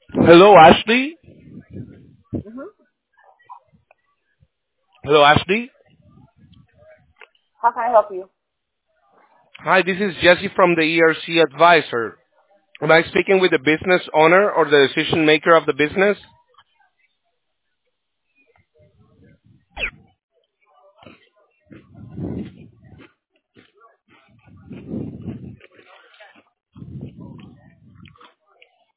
Hello, Ashley. Mm-hmm. Hello, Ashley. How can I help you? Hi, this is Jesse from the ERC Advisor. Am I speaking with the business owner or the decision maker of the business?